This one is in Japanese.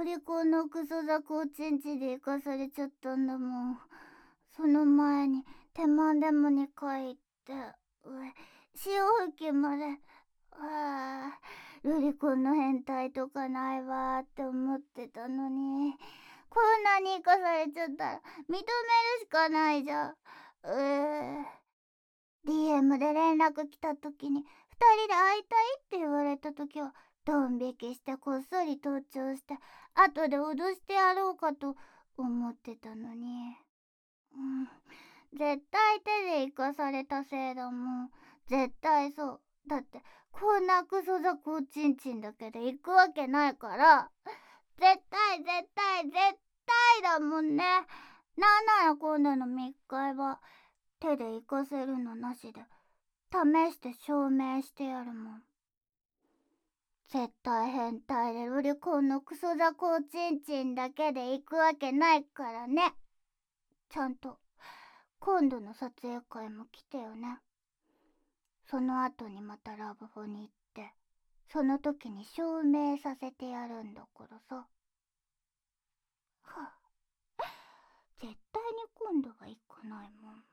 リコンのクソザコーチンチで行かされちゃったんだもん。その前に手間でも2回行って、潮吹きまで。ルリコンの変態とかないわーって思ってたのに、こんなに生かされちゃったら認めるしかないじゃん。DM で連絡来た時に2人で会いたいって言われた時はドン引きしてこっそり盗聴して後で脅してやろうかと思ってたのに、絶対手で生かされたせいだもん。絶対そう。だってこんなクソザコチンチンだけで行くわけないから。絶対絶対絶対だもんね。なんなら今度の密会は手で生かせるのなしで試して証明してやるもん。絶対変態でロリコンのクソザコチンチンだけで行くわけないからね。ちゃんと今度の撮影会も来てよね。その後にまたラブホに行ってその時に証明させてやるんだからさ。はあ、絶対に今度は行かないもん。